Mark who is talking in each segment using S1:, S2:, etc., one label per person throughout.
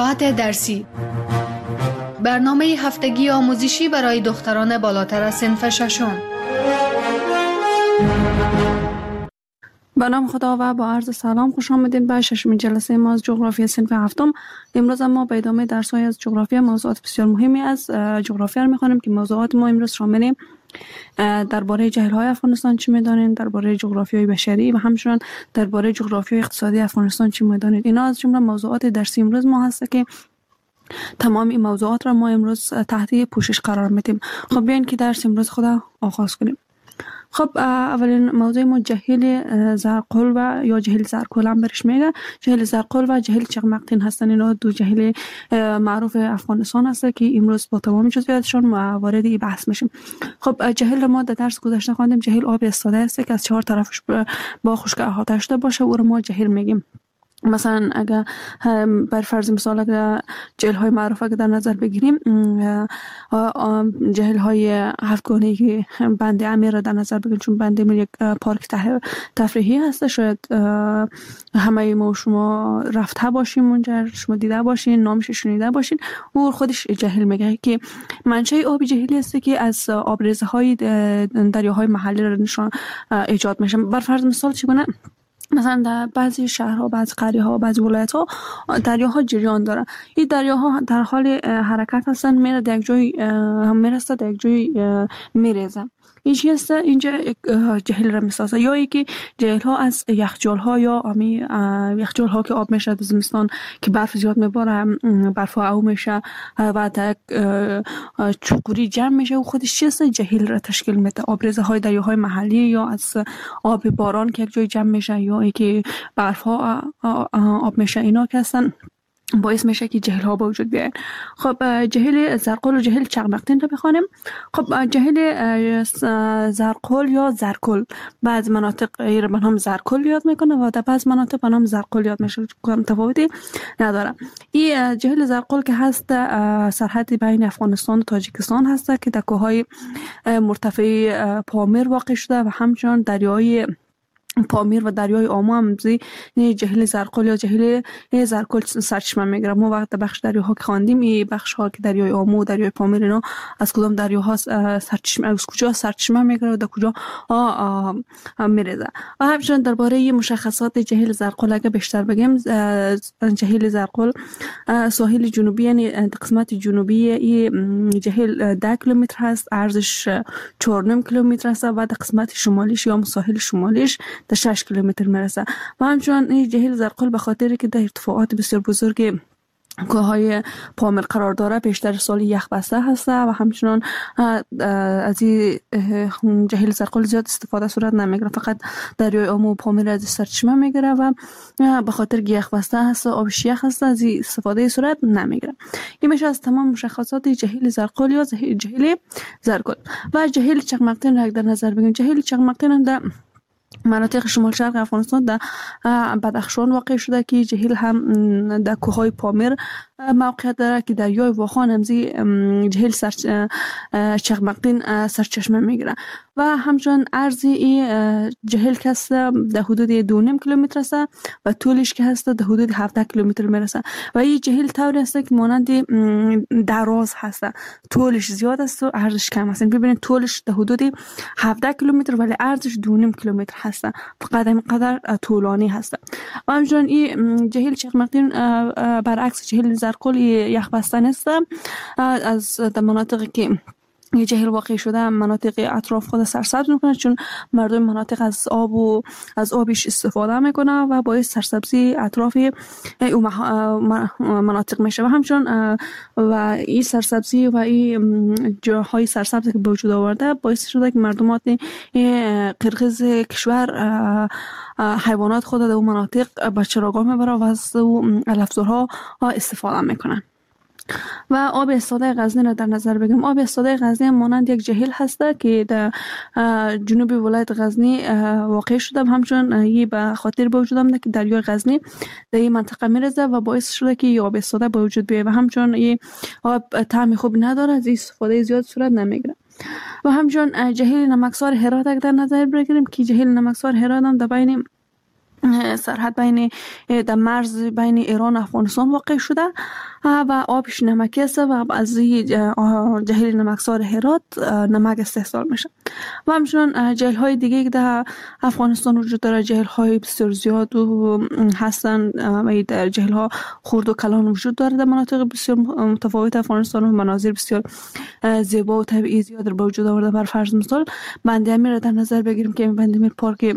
S1: موضوعات درسی. برنامه هفتگی آموزشی برای دختران بالاتر از صنف ششم.
S2: به نام خدا و با عرض سلام خوش آمدید به ششمین جلسه ما از جغرافی صنف هفتم. امروز ما به ادامه درس‌های از جغرافی موضوعات بسیار مهمی از جغرافی را می‌خوانیم که موضوعات ما امروز شامل درباره جهل‌های افغانستان چی می‌دانید، درباره جغرافیای بشری و همچنین درباره جغرافیای اقتصادی افغانستان چی می‌دانید. اینا از جمله موضوعات درسی امروز ما هست که تمام این موضوعات را ما امروز تحت پوشش قرار میدیم. خب بیاین که درس امروز خدا آغاز کنیم. خب اولین موضوع ما جهل زرقل و یا جهل زرکل هم برش میگه. جهل زرقل و جهل چغمقتین هستن. اینا دو جهل معروف افغانستان هست که امروز با تمام جزئیاتشون وارد این بحث میشیم. خب جهل ما در درس گذشته خواندیم جهل آب استاده است که از چهار طرفش با خشک احاطه شده باشه او رو ما جهل میگیم. مثلا اگر بر فرض مثال اگر جهل های معروف اگر در نظر بگیریم جهل های هفتگانه‌ای که بند امیر را در نظر بگیریم، چون بند امیر یک پارک تفریحی هست، شاید همه ما شما رفته باشیم اونجا، شما دیده باشین، نامش شنیده باشین. او خودش جهل میگه که منشأ آب جهلی است که از آبریزه های دریاهای محلی را نشان ایجاد میشه. بر فرض مثال چگونه مثلا در بعضی شهرها، بعضی قریه‌ها، بعضی ولایت‌ها دریاها جریان دارن. این دریاها در حال حرکت هستن، میره در یک جای میرسه، در یک جای میریزه. این چی هست؟ اینجا جهل را میسازه. یا اینکه جهل ها از یخچال ها یا یخچال ها که آب میشه در زمستان که برف زیاد میباره، برف ها او میشه و در چوکوری جمع میشه و خودش چی هست؟ جهل را تشکیل میده. آبریزه های دریاهای محلی یا از آب باران که یک جای جمع میشه یا اینکه برف ها آب میشه، اینا که هستن باعث میشه که جهل ها به وجود بیاین. خب جهل زرقل و جهل چغمقتین رو بخوانیم. خب جهل زرقل یا زرکل بعض مناطق را به نام زرکل یاد میکنه و در بعض مناطق به نام زرقل یاد میشه، تفاوتی نداره. این جهل زرقل که هست سرحد بین افغانستان و تاجیکستان هست که در کوههای مرتفع پامیر واقع شده و همچنان دریای پامیر و دریای آمو هم جهل زرقل یا جهل زرکل سرچشمه میگیره. ما وقت بخش دریاها که خواندیم این بخش ها که دریای آمو و دریای پامیر اینا از کدام دریاها سرچشمه، از کجا سرچشمه میگیره و در کجا میریزه. و همچنین درباره مشخصات جهل زرقل اگه بیشتر بگیم، جهل زرقل ساحل جنوبی یعنی قسمت جنوبی این جهل 10 کیلومتر هست، عرضش 4.5 کیلومتر است و در قسمت شمالیش یا ساحل شمالیش در 6 کیلومتر میرسه. و همچنان این جهل زرقل به خاطر که در ارتفاعات بسیار بزرگ کوههای پامیر قرار داره بیشتر سال یخ بسته هسته و همچنان از این جهل زرقل زیاد استفاده صورت نمیگیره، فقط دریای آمو و پامیر از سرچشمه میگیره و به خاطر که یخ بسته هست و آبش یخ هست از این استفاده صورت نمیگیره. این میشه از تمام مشخصات جهل زرقل یا جهل زرکل. و جهل چغمقتین را در نظر بگیریم. جهل چغمقتین در مناطق شمال شرق افغانستان در بدخشان واقع شده که جهل هم در کوههای پامیر موقعیت داره که دریای واخان همزی جهل چغمقتین سرچشمه میگیره و همچنان عرض این جهل که هست در حدود 2.5 کیلومتر است و طولش که هست در حدود 17 کیلومتر میرسه و این جهل طوری است که مانند دراز هست، طولش زیاد است و عرضش کم است. ببینید طولش در حدود 17 کیلومتر ولی عرضش 2.5 کیلومتر هست، فقط اینقدر طولانی هست. و همچنان این جهل چغمقتین برعکس جهل زرکل یخ بسته نیست. از مناطقی که یه جهل واقع شده مناطق اطراف خود سرسبز میکنه، چون مردم مناطق از آب و از آبش استفاده میکنه و باعث سرسبزی اطراف مناطق میشه. و همچنان و این سرسبزی و این جاهای سرسبز که به وجود آورده باعث شده که مردمات قرقیز کشور حیوانات خود در اون مناطق به چراگاه میبره و از علفزارها استفاده میکنن. و آب استاده غزنی را در نظر بگیریم. آب استاده غزنی مانند یک جهل هسته که در جنوب ولایت غزنی واقع شده، همچنان یه به خاطر به وجود آمده که دریای غزنی در این منطقه میرزه و باعث شده که آب استاده به وجود بیاید و همچنان این آب طعم خوب نداره، از استفاده زیاد صورت نمیگیره. و همچنان جهل نمکسار هرات در نظر بگیریم که جهل نمکسار هرات هم در بین سرحد بین در مرز بین ایران و افغانستان واقع شده و آبش نمکی است و از جهیل نمکسار هرات نمک استحصال میشه. و همچنان جهیل های دیگه که در افغانستان وجود داره، جهیل های بسیار زیاد و هستن و در جهیل ها خرد و کلان وجود داره در مناطق بسیار متفاوت افغانستان و مناظر بسیار زیبا و طبیعی زیاد در وجود آورده. بر فرض مثال بند امیر را در نظر بگیریم که بند امیر پارک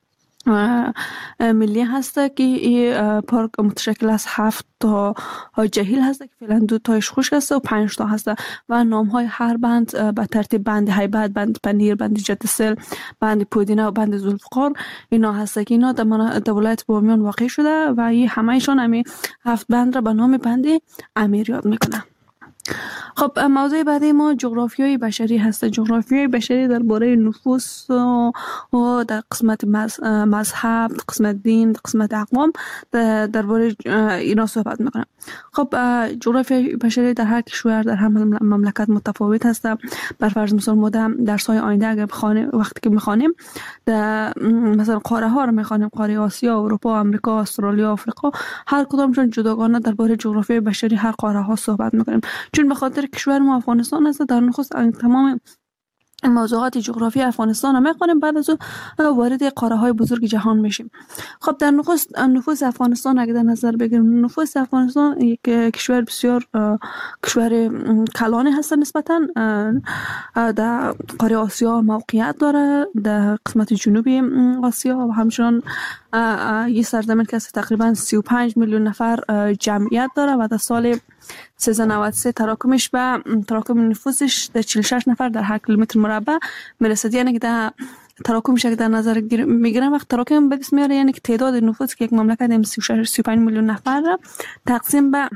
S2: ملی هسته که این پارک متشکل از 7 تا جهیل هسته که فعلا 2 تایش خشک هسته و 5 تا هسته و نام های هر بند به ترتیب بند هیبت، بند پنیر، بند جدسل، بند پودینه و بند ذوالفقار اینا هسته که اینا در ولایت بامیان واقع شده و این همهشان همین 7 بند را به نام بند امیر یاد میکنه. خب موضوع بعدی ما جغرافیای بشری هست. جغرافیای بشری درباره نفوس و در قسمت مذهب، قسمت دین، قسمت اقوام درباره اینا صحبت میکنم. خب جغرافیای بشری در هر کشور در هر مملکت متفاوت هست. بر فرض مثال ما درس های آینده اگر وقتی که میخوانیم مثلا قاره ها رو میخوانیم، قاره آسیا، اروپا، آمریکا، استرالیا، آفریقا، هر کدامشون جداگانه درباره جغرافیای بشری هر قاره ها صحبت میکنیم. چون به خاطر کشور ما افغانستان است، در نخست تمام موضوعات جغرافی افغانستان رو میخوانیم، بعد از او وارد قاره های بزرگ جهان میشیم. خب در نخست نفوس افغانستان اگه در نظر بگیریم، نفوس افغانستان یک کشور بسیار کشور کلانی هست نسبتا. در قاره آسیا موقعیت داره، در قسمت جنوبی آسیا و همچنان یه سرزمین که تقریبا 35 میلیون نفر جمعیت داره و در سال 1393 تراکم نفوسش در 46 نفر در 8 کیلومتر مربع میرسد. یعنی که در تراکمش که در نظر میگیرم وقت تراکم به دست میاره، یعنی که تعداد نفوس که یک مملکت 35 میلیون نفر را تقسیم به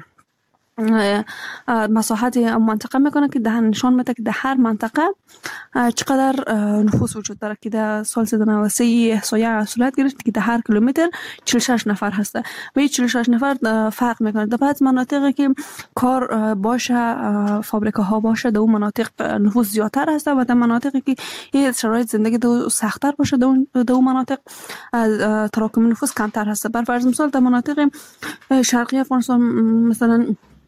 S2: مساحت منطقه میکنه که ده نشان میده که در هر منطقه چقدر نفوس وجود داره. که در سال 1393 احصایه صورت گرفت که در هر کیلومتر 46 نفر هسته و این 46 نفر فرق میکنه. در بعض مناطقی که کار باشه، فابریکه ها باشه، در اون مناطق نفوس زیادتر هسته و در مناطقی که این شرایط زندگی در سختتر باشه در اون مناطق تراکم نفوس کمتر هسته. بر فرض مثال در مناطق شرقی افغانستان مثلا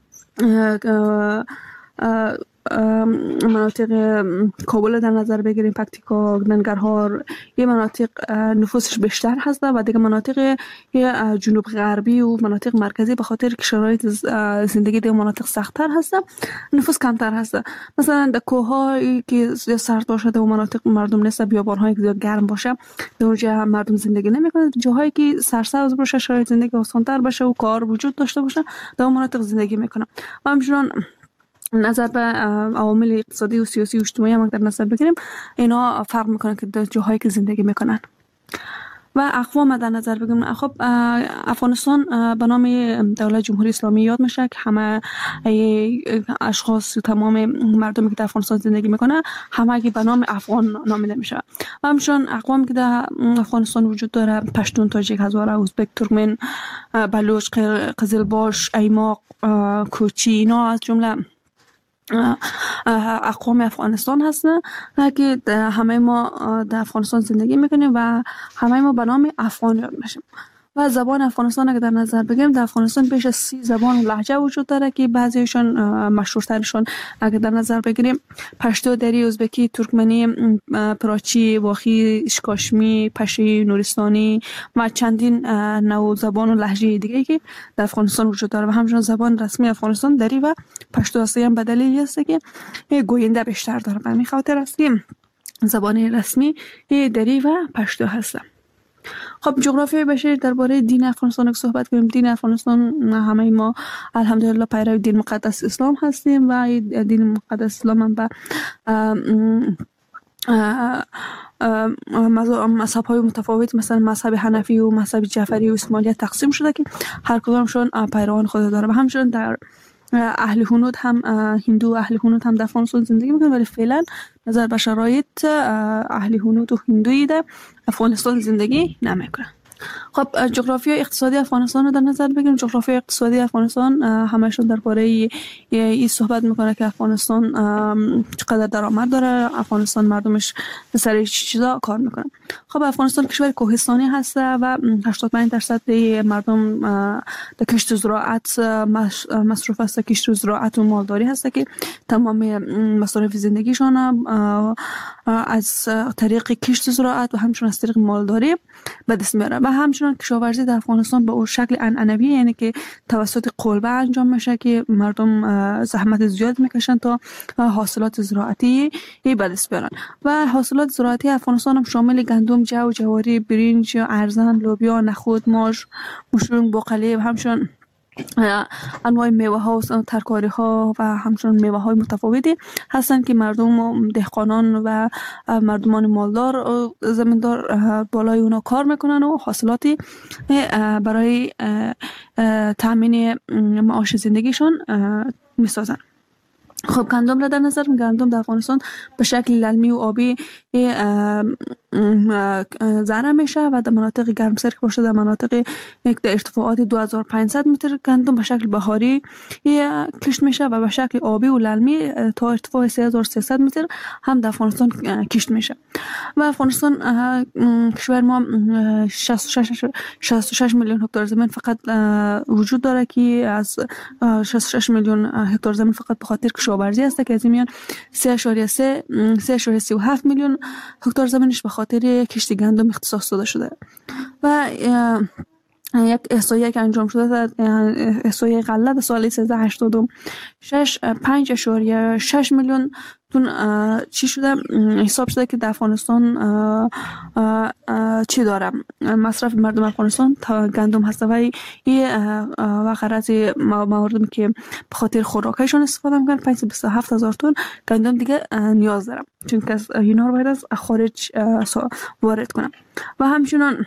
S2: مناطق کابل در نظر بگیریم، پکتیکا، ننگرهار، یه مناطق نفوسش بیشتر هست و دیگه مناطق جنوب غربی و مناطق مرکزی به خاطر که شرایط زندگی در مناطق سخت‌تر هست نفوس کمتر هست. مثلا در کوه‌هایی که سرد باشه در مناطق مردم نیست، بیابان‌هایی که زیاد گرم باشه در اونجا مردم زندگی نمی‌کنن. جاهایی که سرسبز باشه، شرایط زندگی آسان‌تر باشه و کار وجود داشته باشه در مناطق زندگی می‌کنن. و همچنین نظر به عوامل اقتصادی و سیاسی و اجتماعی هم در نظر بگیریم، اینا فرق میکنه که در جاهایی که زندگی میکنن. و اقوام در نظر بگیریم، خب افغانستان به نام دولت جمهوری اسلامی یاد میشه که همه اشخاص و تمام مردمی که در افغانستان زندگی میکنه همه به نام افغان نامیده میشه. و همچنین اقوام که در افغانستان وجود داره، پشتون، تاجیک، هزاره، ازبک، ترکمن، بلوچ، قزلباش، ایماق، کوچی، اینا از جمله اقوام افغانستان هستن که همه ما در افغانستان زندگی میکنیم و همه ما به نام افغان یاد میشیم. و زبان افغانستان اگه در نظر بگیریم، در افغانستان بیش از 30 زبان و لهجه وجود داره که بعضیشون مشهورترشون اگه در نظر بگیریم پشتو، دری، ازبکی، ترکمنی، پراچی، واخی، اشکاشمی، پشی، نورستانی و چندین نوع زبان و لهجه دیگه که در افغانستان وجود داره. و همچنین زبان رسمی افغانستان دری و پشتو است. هم به دلیلی است که گوینده بیشتر داره، به همین خاطر است که زبان رسمی دری و پشتو هست. خب جغرافیای بشری درباره دین افغانستان که صحبت کنیم، دین افغانستان همه ما الحمدلله پیرو دین مقدس اسلام هستیم و دین مقدس اسلام هم به مذهب های متفاوت مثلا مذهب حنفی و مذهب جعفری و اسماعیلیت تقسیم شده که هر کدامشون پیروان خود داره. و همچنین در اهل هنود هم هندو اهل هنود هم در افغانستان زندگی میکنن، ولی فعلا نظر به شرایط اهل هنود و هندویی در افغانستان زندگی نمیکنن. خب جغرافیای اقتصادی افغانستان رو در نظر بگیریم. جغرافیای اقتصادی افغانستان همشون درباره این صحبت میکنه که افغانستان چقدر درآمد داره، افغانستان مردمش به سر چیزا کار میکنن. خب افغانستان کشور کوهستانی هست و 85% مردم در کشت و زراعت مصروف است. کشت و زراعت و مالداری هست که تمام مصارف زندگیشان از طریق کشت و زراعت و همچنین از طریق مالداری به دست میاره. و همچنین کشاورزی در افغانستان به اون شکل عنعنوی، یعنی که توسط قلبه انجام میشه که مردم زحمت زیاد میکشن تا حاصلات زراعتی به دست بیارن. و حاصلات زراعتی افغانستان هم شامل گندم، جو، جواری، برنج، ارزن، لوبیا، نخود، ماش، مشروم، باقالی و همچنین انواع میوه ها و ترکاری ها و همچنین میوه های متفاوتی هستند که مردم دهقانان و مردمان مالدار و زمیندار بالای اونا کار میکنن و حاصلاتی برای تامین معاش زندگیشون میسازن. خب گندم را در نظر، گندم در افغانستان به شکل للمی و آبی زرع میشه و در مناطق گرمسیر که باشه در مناطق در ارتفاعات 2500 متر گندم به شکل بهاری کشت میشه و به شکل آبی و للمی تا ارتفاع 3300 متر هم در افغانستان کشت میشه. و افغانستان کشور ما 66 میلیون هکتار زمین فقط وجود داره که از 66 میلیون هکتار زمین فقط به خاطر کشاورزی است که از این میان 3.37 میلیون هکتار زمینش به خاطر کشت گندم اختصاص داده شده. و یک احصایه که انجام شده در احصایه غله در سال 1386 5.6 میلیون تون چی شده حساب شده که در افغانستان چی داره مصرف مردم افغانستان تا گندم هست و و غرض مواردی که به خاطر خوراکشون استفاده میکنن 527,000 تن گندم دیگه نیاز دارم، چون که اینا رو باید از خارج وارد کنم. و همچنان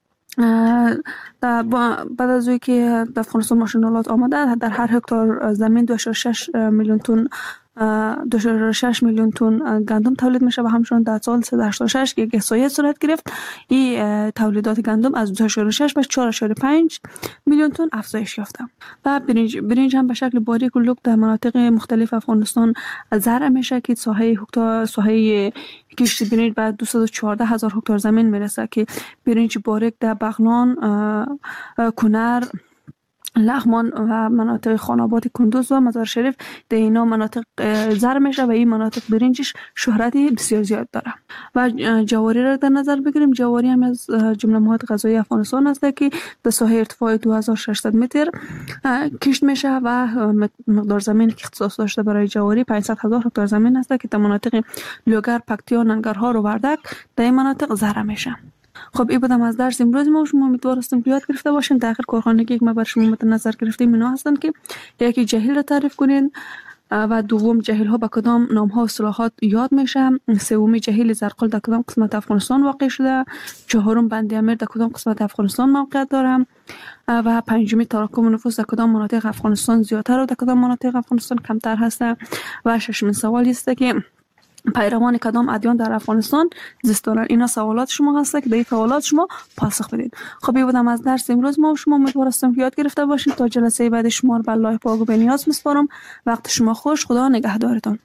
S2: بعد از اوی که در افغانستان ماشینالات آمده در هر هکتار زمین 2.6 میلیون تن 2.6 میلیون تن گندم تولید میشه و همچنان در سال 386 که احصایه صورت گرفت این تولیدات گندم از 2.6 به 4.5 میلیون تن افزایش یافته. و برنج هم به شکل باریک و لوک در مناطق مختلف افغانستان زرع میشه که ساحه کشت برنج به 214,000 هکتار زمین میرسه که برنج باریک در بغلان، کنر، لغمان و مناطق خاناباد کندوز و مزار شریف در اینا مناطق زرع میشه و این مناطق برنجش شهرتی بسیار زیاد داره. و جواری را در نظر بگیریم. جواری هم از جمله مواد غذایی افغانستان است که در ساحه ارتفاع 2600 متر کشت میشه و مقدار زمین که اختصاص داشته برای جواری 500,000 هکتار زمین است که در مناطق لوگر، پکتیا، ننگرهار و وردک در این مناطق زرع میشه. خب این بودم از درس امروز ما. شما امیدوار هستم که یاد گرفته باشین. در آخر کارخانگی که ما بر شما مد نظر گرفتیم اینا هستن که یکی جهیل را تعریف کنین و دوم جهیل ها به کدام نام ها و اصطلاحات یاد میشه، سومی جهیل زرقل در کدام قسمت افغانستان واقع شده، چهارم بند امیر در کدام قسمت افغانستان موقعیت داره و پنجمی تراکم نفوس در کدام مناطق افغانستان زیادتر و در کدام مناطق افغانستان کمتر هست و ششمین سوالی است که پیروان کدام ادیان در افغانستان زیست دارند. اینا سوالات شما هست که به این سوالات شما پاسخ بدید. خب این بودم از درس امروز ما. شما امیدوار هستم که یاد گرفته باشین. تا جلسه بعد شما رو به الله پاک و بنیاز میسپارم. وقت شما خوش. خدا نگهدارتون.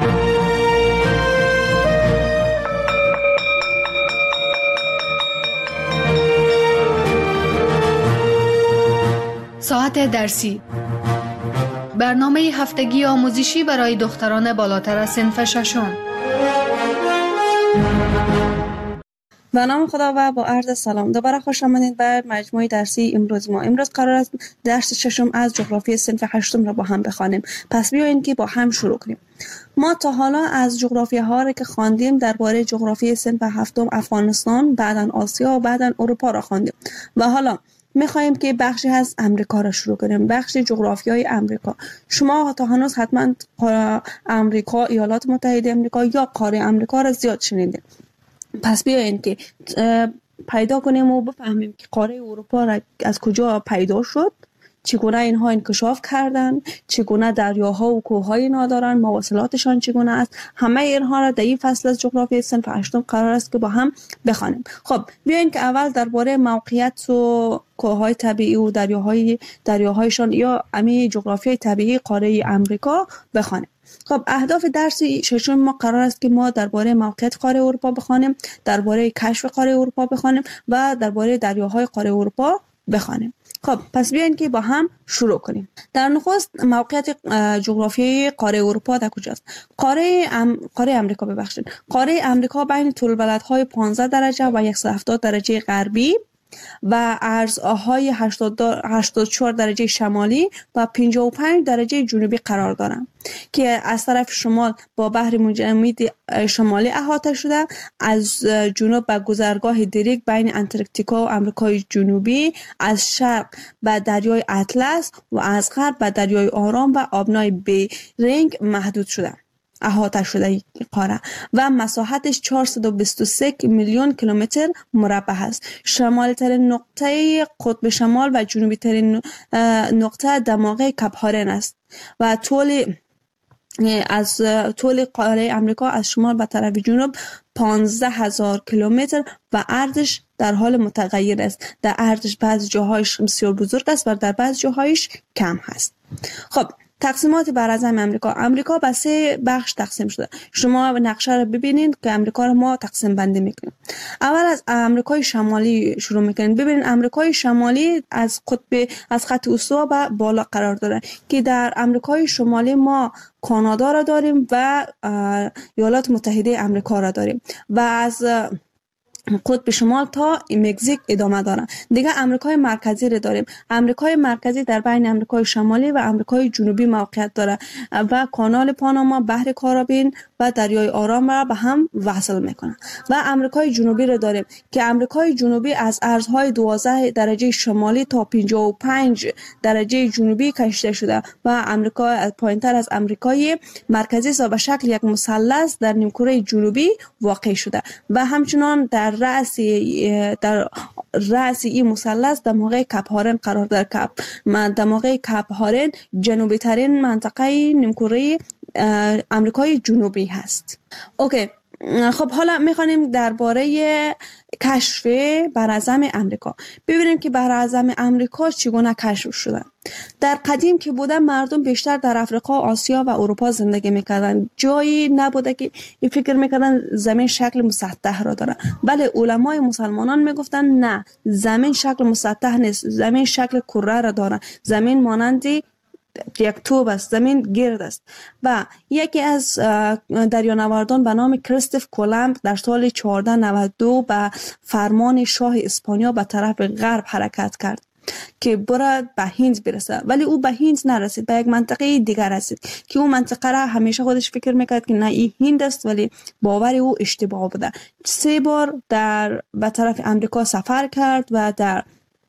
S1: ساعت درسی، برنامه هفتگی آموزشی برای دختران بالاتر از صنف ششم.
S3: به نام خدا و با عرض سلام دوباره خوش آمدید به مجموعه درسی امروز ما. امروز قرار است درس ششم از جغرافی صنف هشتم را با هم بخوانیم. پس بیایید که با هم شروع کنیم. ما تا حالا از جغرافی ها را که خواندیم درباره جغرافی صنف هفتم افغانستان، بعداً آسیا و بعداً اروپا را خواندیم و حالا میخواییم که بخشی از امریکا را شروع کنیم. بخش جغرافیای امریکا. شما تا هنوز حتما امریکا، ایالات متحده امریکا یا قاره امریکا را زیاد شنیدید. پس بیایید که پیدا کنیم و بفهمیم که قاره اروپا را از کجا پیدا شد چگونه اینها انکشاف کردن، چگونه دریاها و کوههای اینا دارن، مواصلاتشان چگونه است. همه اینها را در این فصل از جغرافیای صنف هشتم قرار است که با هم بخوانیم. خب بیاین که اول درباره موقعیت و کوههای طبیعی و دریاهایشان یا امی جغرافیای طبیعی قاره امریکا بخوانیم. خب اهداف درس ششم ما قرار است که ما درباره موقعیت قاره اروپا بخوانیم، درباره کشف قاره اروپا بخوانیم و درباره دریاهای قاره اروپا بخوانیم. خب پس بیاین که با هم شروع کنیم. در نخست موقعیت جغرافیایی قاره اروپا در کجاست؟ قاره امریکا ببخشید. قاره امریکا بین طول بلدهای 15 درجه و 170 درجه غربی و عرضهای 84 درجه شمالی و 55 درجه جنوبی قرار دارند که از طرف شمال با بحر متجمد شمالی احاطه شده، از جنوب به گذرگاه دریک بین انتارکتیکا و آمریکای جنوبی، از شرق به دریای اطلس و از غرب به دریای آرام و آبنای بیرینگ محدود شده. احاطه شده قاره و مساحتش 423 میلیون کیلومتر مربع است. شمالی ترین نقطه قطب شمال و جنوبی ترین نقطه دماغه کپ هارن است و طول قاره امریکا از شمال به طرف جنوب 15,000 کیلومتر و عرضش در حال متغیر است. در عرضش بعضی جاهایش بسیار بزرگ است و در بعضی جاهایش کم هست. خب تقسیمات براعظم امریکا به 3 بخش تقسیم شده. شما نقشه رو ببینید که امریکا رو ما تقسیم بندی میکنیم. اول از امریکای شمالی شروع میکنیم. ببینید امریکای شمالی از خط استوا به بالا قرار داره که در امریکای شمالی ما کانادا را داریم و ایالات متحده امریکا را داریم و از قطب شمال تا مکزیک ادامه دارن. دیگه امریکای مرکزی رو داریم. امریکای مرکزی در بین امریکای شمالی و امریکای جنوبی موقعیت داره و کانال پاناما، بحر کارائیب و دریای آرام را به هم وصل میکنه. و امریکای جنوبی رو داریم که امریکای جنوبی از ارزهای 12 درجه شمالی تا 55 درجه جنوبی کشیده شده و امریکا پایینتر از امریکای مرکزی به شکل یک مثلث در نیمکره جنوبی واقع شده و همچنان در رأس این مثلث دماغه کپ هارن قرار داره. دماغه کپ هارن جنوبی ترین منطقه نیمکره امریکای جنوبی هست. اوکی. خب حالا میخوانیم درباره کشف براعظم امریکا. ببینیم که براعظم امریکا چگونه کشف شدن. در قدیم که بوده مردم بیشتر در افریقا، آسیا و اروپا زندگی میکردن. جایی نبوده که فکر میکردن زمین شکل مسطح را داره. بله علمای مسلمانان میگفتن نه، زمین شکل مسطح نیست، زمین شکل کره را داره. زمین مانندی یک توپ است، زمین گرد است. و یکی از دریانوردان به نام کریستوف کولومب در سال 1492 به فرمان شاه اسپانیا به طرف غرب حرکت کرد که برد به هند برسه، ولی او به هند نرسید، به یک منطقه دیگر رسید که اون منطقه را همیشه خودش فکر میکرد که نه این هند است، ولی باور او اشتباه بوده. 3 بار به طرف امریکا سفر کرد و در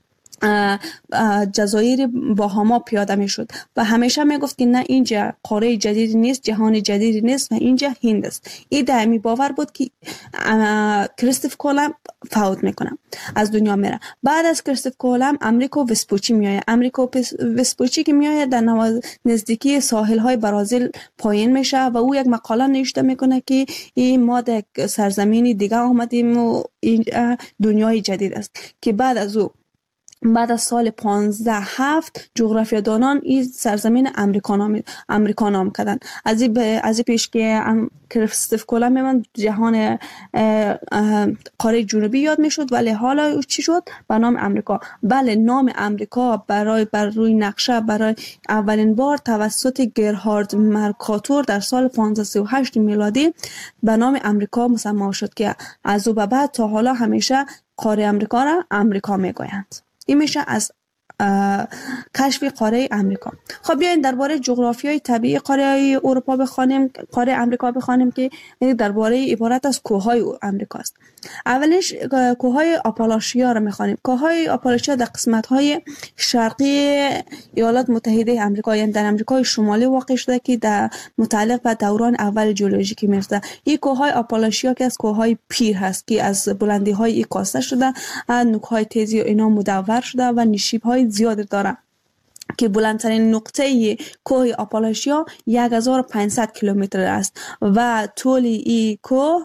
S3: جزایر باهاما پیاده می شد و همیشه می گفت که نه اینجا قاره جدیدی نیست، جهان جدیدی نیست و اینجا هند است. این دائمی باور بود که کریستوف کولومب فوت میکنه، از دنیا میره. بعد از کریستوف کولومب امریکو وسپوچی میآید. امریکو وسپوچی که میآید در نزدیکی ساحل های برازیل پایین میشه و او یک مقاله نوشته میکنه که این ما در سرزمینی دیگه آمدیم و این دنیای جدید است. که بعد از سال 1507 جغرافیادانان این سرزمین امریکا نام کردن. از این پیش که کریستوف کولومب من جهان قاره جنوبی یاد میشد، ولی حالا چی شد؟ به نام امریکا. بله نام امریکا بر روی نقشه برای اولین بار توسط گرهارد مرکاتور در سال 1538 میلادی به نام امریکا مسمى شد که از او به بعد تا حالا همیشه قاره امریکا را امریکا میگویند. این میشه از کشف قاره امریکا. خب بیاین درباره جغرافیای طبیعی قاره اروپا بخوانیم، قاره امریکا بخوانیم که درباره عبارت از کوههای امریکا است. اولش کوههای آپالاشیا را میخوانیم. کوههای آپالاشیا در قسمت‌های شرقی ایالات متحده آمریکا، یعنی در آمریکای شمالی واقع شده که در متعلق به دوران اول ژئولوژیکی میفته. این کوههای آپالاشیا که از کوههای پیر هست که از بلندی‌های این کاسته شده، نوک‌های تیزی و اینا مدور شده و نشیب‌های زیاد داره که بلندترین نقطه کوه آپالاشیا 1500 کیلومتر است و طول این کوه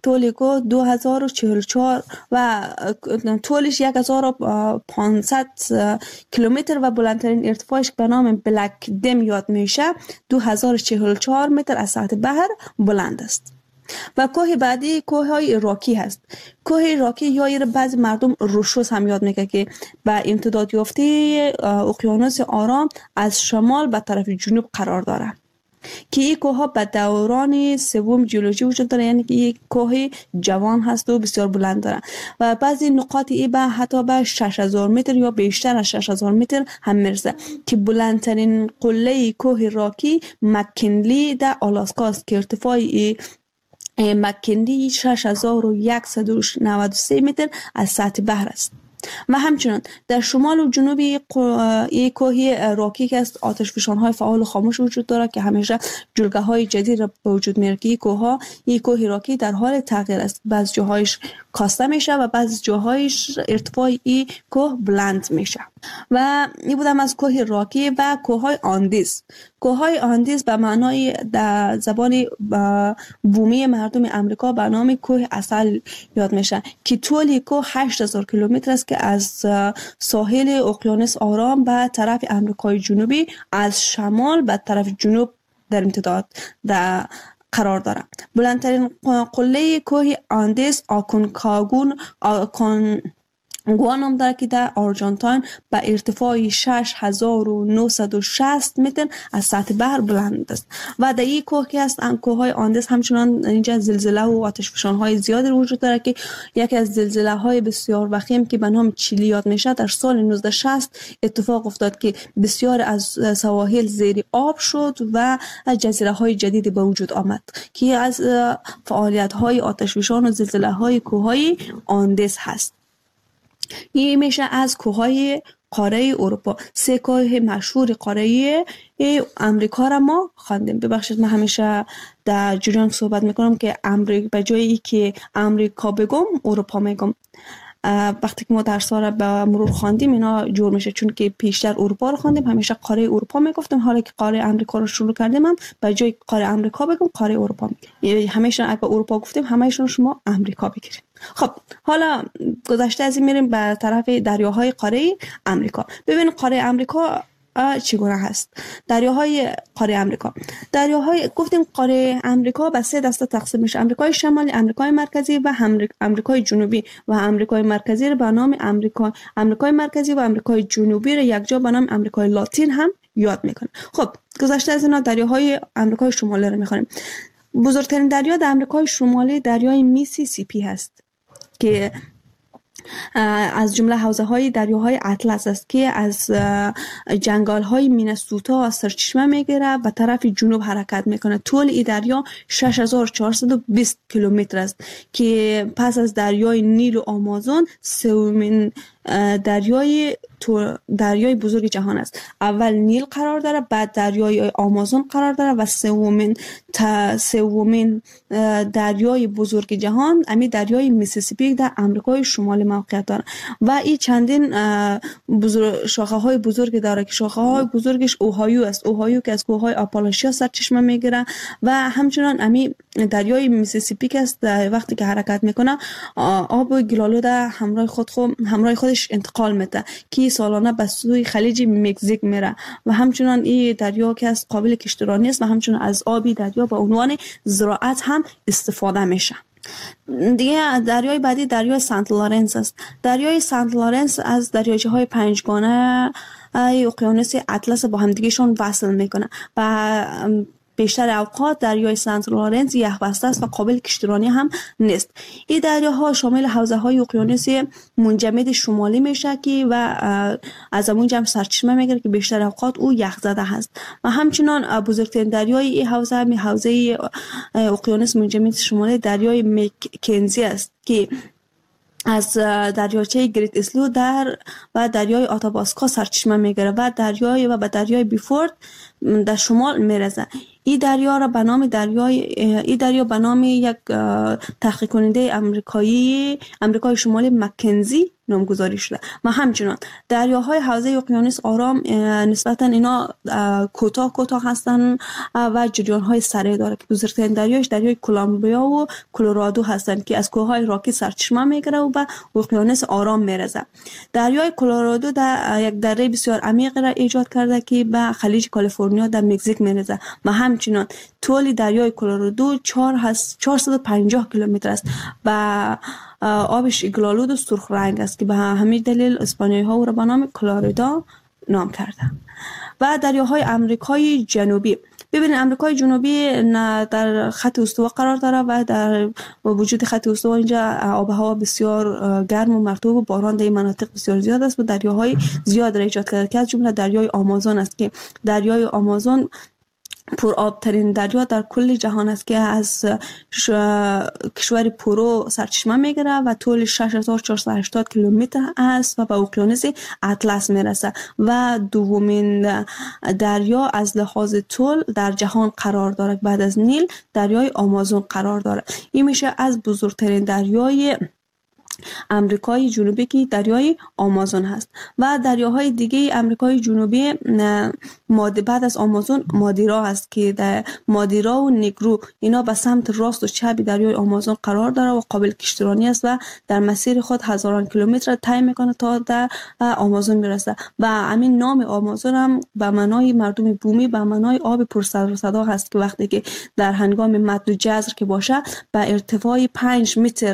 S3: 2044 و طولش 1500 کیلومتر و بلندترین ارتفاعش به نام بلک دم یاد میشه 2044 متر از سطح بحر بلند است. و کوه بعدی کوه های راکی هست. کوه راکی یا بعضی مردم روشوس هم یاد میگه که به امتداد یافته اقیانوس آرام از شمال به طرف جنوب قرار داره که این کوه ها به دوران سوم جیولوژی وجود داره، یعنی که یک کوه جوان هست و بسیار بلند داره و بعضی نقاط ای به حتی به 6000 متر یا بیشتر از 6000 متر هم میرسه که بلندترین قله کوه راکی مکنلی در آلاسکا است که ارتفاع مکنلی 6193 متر از سطح بحر است. و همچنان در شمال و جنوب این کوه راکی که است آتشفشان‌های فعال و خاموش وجود داره که همیشه جلگه‌های جدید را به وجود میاره که این کوه راکی در حال تغییر است. بعض جاهایش کاسته میشه و بعض جاهایش ارتفاع این کوه بلند میشه. و این بودم از کوه راکی و کوههای آندیز. کوههای آندیز به معنای در زبان بومی مردم امریکا به نام کوه عسل یاد میشه که طول کوه 8000 کیلومتر است که از ساحل اقیانوس آرام به طرف امریکای جنوبی از شمال به طرف جنوب در امتداد قرار دارد. بلندترین قله کوه آندیز گوانام داره که در آرژانتین به ارتفاع 6960 متر از سطح بحر بلند است و در این کوه که است کوههای آندیز همچنان اینجا زلزله و آتشفشان‌های زیادی وجود داره که یکی از زلزله‌های بسیار وخیم که به نام چیلی یاد میشه در سال 1960 اتفاق افتاد که بسیار از سواحل زیر آب شد و جزیره‌های جدیدی به وجود آمد که از فعالیت‌های آتشفشان و زلزله‌های کوههای آندیز هست. این میشه از کوههای قاره اروپا. 3 کوه مشهور قاره امریکا را ما خواندیم. ببخشید من همیشه در جریان صحبت میکنم که به جایی که امریکا بگم اروپا میگم. وقتی که ما درس را به مرور خواندیم اینا جور میشه، چون که پیشتر اروپا رو خواندیم همیشه قاره اروپا میگفتیم، حالا که قاره امریکا رو شروع کردیم هم به جای قاره امریکا بگم قاره اروپا میگیم. همیشه اگه اروپا گفتیم همه‌شون شما امریکا بگیرید. خب حالا گذشته از این میریم به طرف دریاهای قاره امریکا. ببینید قاره امریکا چگونه هست. دریاهای قاره امریکا، گفتیم قاره امریکا به 3 دسته تقسیم میشه: امریکای شمالی، امریکای مرکزی و امریکای جنوبی. و امریکای مرکزی رو به نام امریکای مرکزی و امریکای جنوبی رو یک جا به نام امریکای لاتین هم یاد میکنه. خب گذشته از اینا دریاهای امریکای شمالی رو میخونیم. بزرگترین دریا در امریکای شمالی دریای میسیسیپی هست که از جمله حوزه‌های دریاهای اطلس است که از جنگل‌های مینسوتا سرچشمه میگیره و طرف جنوب حرکت میکنه. طول این دریا 6420 کیلومتر است که پس از دریای نیل و آمازون سومین دریای بزرگ جهان است. اول نیل قرار داره، بعد دریای آمازون قرار داره و سومین دریای بزرگ جهان امی دریای میسیسیپی در امریکای شمالی موقعیت داره و این چندین شاخه های بزرگ داره که شاخه های بزرگش اوهایو است. اوهایو که از کوههای آپالاشیا سرچشمه میگیره و همچنان امی دریای میسیسیپی که است وقتی که حرکت میکنه آب گلالود همراه خودش انتقال میده که سالانه به سوی خلیج مکزیک میره و همچنان این دریا که از قابل کشتیرانی است و همچنان از آبی دریا به عنوان زراعت هم استفاده میشه. دیگه دریای بعدی دریای سنت لارنس است. دریای سنت لارنس از دریاچه‌های 5گانه اقیانوس اطلس با همدیگهشون وصل میکنه و بیشتر اوقات دریای سنت لارنس یخبسته است و قابل کشتیرانی هم نیست. این دریاها شامل حوزه‌های اقیانوس منجمد شمالی میشه که و از اونجا هم سرچشمه میگیره که بیشتر اوقات او یخزده هست و همچنان بزرگترین دریای این حوزه اقیانوس منجمد شمالی دریای مکنزی است که از دریاچه گریت اسلو و دریای آتاباسکا سرچشمه میگیره و به دریای بیفورد در شمال میرسه. این دریا به نام یک تحقیق کننده امریکای شمالی مکنزی نامگذاری شده. و همچنان دریاهای حوزه اقیانوس آرام نسبتا اینا کوتاه هستن و جریان‌های سریع داره که بزرگترین دریایش دریای کلمبیا و کلرادو هستن که از کوههای راکی سرچشمه میگیره و به اقیانوس آرام میرسه. دریای کلرادو در یک دره بسیار عمیق را ایجاد کرده که به خلیج کالیفرنیا در مکزیک میرسه و همچنان طول دریای کلرادو 450 کیلومتر است و آبش گلالود و سرخ رنگ است که به همین دلیل اسپانیایی ها او را به نام کلوریدا نام کرده. و دریاهای آمریکای جنوبی، ببینید آمریکای جنوبی در خط استوا قرار داره و در وجود خط استوا اینجا آب و هوا بسیار گرم و مرطوب و باران در این مناطق بسیار زیاد است و دریاهای زیاد را ایجاد کرده که از جمله دریای آمازون است که دریای آمازون پر آب ترین دریا در کل جهان است که از کشور پرو سرچشمه میگیره و طول 6480 کیلومتر است و به اقیانوس اطلس میرسه و دومین دریا از لحاظ طول در جهان قرار دارد. بعد از نیل دریای آمازون قرار دارد. این میشه از بزرگترین دریای امریکای جنوبی که دریای آمازون هست. و دریاهای دیگه امریکای جنوبی بعد از آمازون مادیرا هست که در مادیرا و نیگرو اینا به سمت راست و چپ دریای آمازون قرار داره و قابل کشتیرانی است و در مسیر خود هزاران کیلومتر طی میکنه تا در آمازون میرسه. و همین نام آمازون هم به معنای مردم بومی به معنای آب پر سر و صدا هست که وقتی که در هنگام مد و جزر که باشه به ارتفاع 5 متر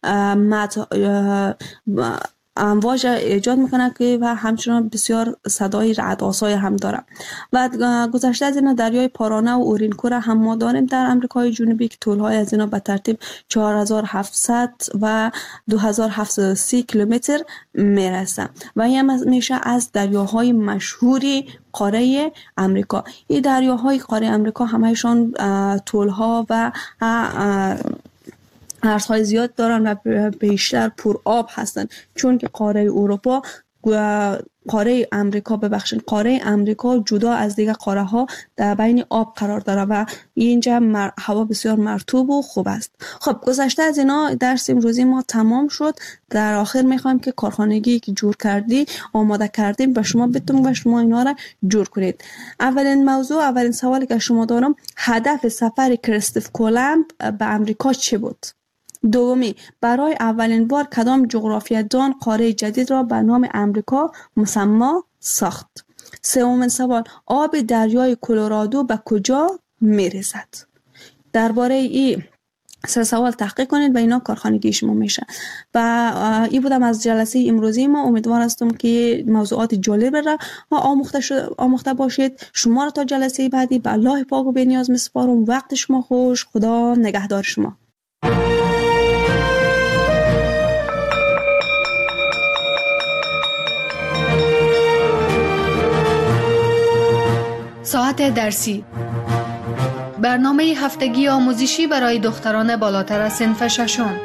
S3: امواج ایجاد میکنه که و همچنان بسیار صدای رعدآسای هم داره. و گذشته از اینا دریای پارانه و اورینکو را هم ما داریم در امریکای جنوبی که طولهای از اینا به ترتیب 4700 و 2730 کیلومتر میرسه و این میشه از دریاهای مشهوری قاره امریکا. این دریاهای قاره امریکا همهشان طولها و ارزهای زیاد دارن و بیشتر پر آب هستن، چون که قاره امریکا جدا از دیگه قاره ها در بین آب قرار داره و اینجا هوا بسیار مرطوب و خوب است. خب گذشته از اینا درس امروزی ما تمام شد. در آخر میخوایم که کارخانگی که جور کردی آماده کردیم به شما بدیم و شما اینا را جور کنید. اولین سوالی که شما دارم، هدف سفر کریستوف کولومب به امریکا چه بود؟ دومی، برای اولین بار کدام جغرافیه‌دان قاره جدید را به نام امریکا مسمی ساخت؟ سومین سوال، آب دریای کلرادو به کجا میرسد؟ درباره این سه سوال تحقیق کنید و اینا کارخانگی شما میشه. و این بودم از جلسه امروزی ما. امیدوار هستم که موضوعات جالب را آموخته باشید. شما را تا جلسه بعدی به الله پاک و بی‌نیاز میسپارم. وقت شما خوش. خدا نگهدار شما.
S1: ساعت درسی، برنامه هفتگی آموزشی برای دختران بالاتر از صنف ششم.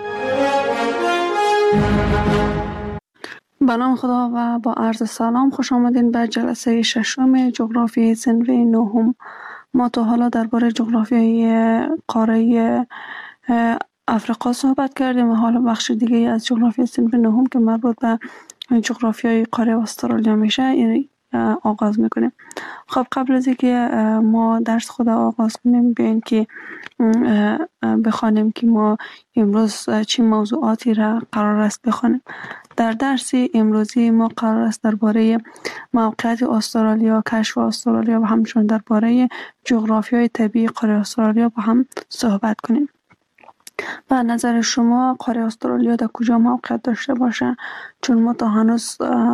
S2: به نام خدا و با عرض سلام، خوش آمدین به جلسه ششم جغرافیای صنف نهم. ما تا حالا درباره جغرافیای قاره افریقا صحبت کردیم و حالا بخش دیگه از جغرافیای صنف نهم که مربوط به جغرافیای قاره استرالیا میشه یعنی آغاز میکنیم. خب قبل از اینکه ما درس خود آغاز کنیم بیاین که بخوانیم که ما امروز چه موضوعاتی را قرار است بخوانیم. در درس امروزی ما قرار است درباره موقعیت استرالیا، کشف استرالیا و همچنین درباره جغرافیای طبیعی قاره استرالیا با هم صحبت کنیم. به نظر شما قاره استرالیا در کجا موقعیت داشته باشه؟ چون ما تا هنوز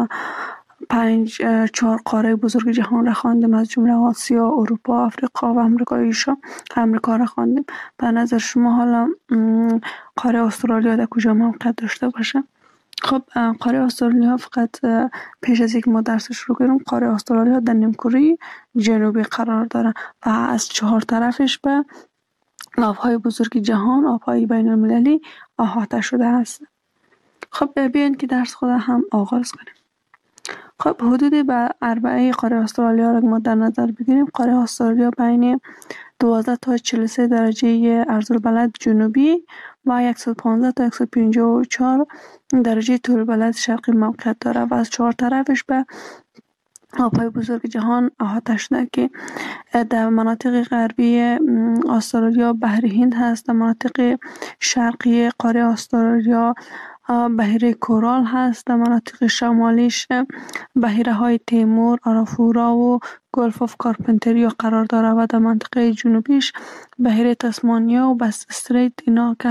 S2: 4 قاره بزرگ جهان را خواندیم، از جمله آسیا، اروپا، افریقا و امریکا را خواندیم. به نظر شما حالا قاره استرالیا در کجا موقعیت داشته باشه؟ خب قاره استرالیا فقط پیش از اینکه ما درس شروع کنیم، قاره استرالیا در نیمکره جنوبی قرار داره و از 4 طرفش به آبهای بزرگ جهان، آبهای بین المللی احاطه شده است. خب بیاین که درس خود هم آغاز کنیم. خب حدود به 4 قاره استرالیا را ما در نظر بگیریم. قاره استرالیا بین 12 تا 43 درجه عرض‌البلد جنوبی و 115 تا 154 درجه طول‌البلد شرقی موقعیت داره و از 4 طرفش به آب‌های بزرگ جهان احاطه شده که در مناطق غربی استرالیا بحر هند هست، در مناطق شرقی قاره استرالیا بحیره کورال هست، در مناطق شمالیش بحیره های تیمور، آرافورا و گلف آف کارپنتریا قرار داره و در منطقه جنوبیش بحیره تسمانیا و بس استریت اینا که